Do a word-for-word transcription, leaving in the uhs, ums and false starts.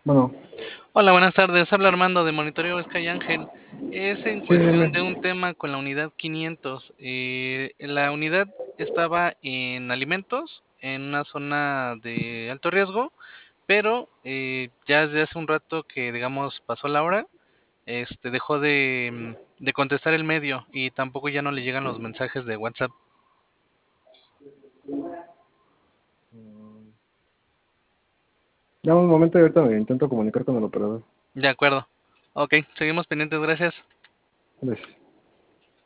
Bueno, Hola, buenas tardes. Habla Armando de Monitoreo Sky Ángel. Es en sí, cuestión dime. de un tema con la unidad quinientos. Eh, la unidad estaba en alimentos, en una zona de alto riesgo, pero eh, ya desde hace un rato que, digamos, pasó la hora, este, dejó de, mm, de contestar el medio y tampoco ya no le llegan los mensajes de WhatsApp. Mm, Dame un momento y ahorita me intento comunicar con el operador. De acuerdo. Ok, seguimos pendientes, gracias. Gracias.